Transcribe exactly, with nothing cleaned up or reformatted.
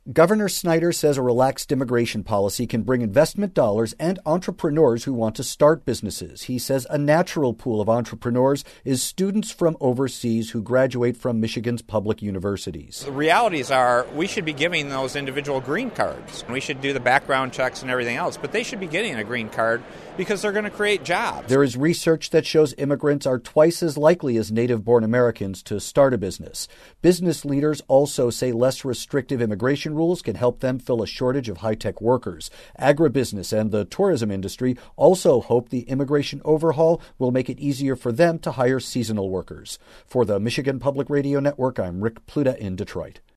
Governor Snyder says a relaxed immigration policy can bring investment dollars and entrepreneurs who want to start businesses. He says a natural pool of entrepreneurs is students from overseas who graduate from Michigan's public universities. The realities are we should be giving those individual green cards. We should do the background checks and everything else, but they should be getting a green card because they're going to create jobs. There is research that shows immigrants are twice as likely as native-born Americans to start a business. Business leaders also say less restrictive immigration rules can help them fill a shortage of high-tech workers. Agribusiness and the tourism industry also hope the immigration overhaul will make it easier for them to hire seasonal workers. For the Michigan Public Radio Network, I'm Rick Pluta in Detroit.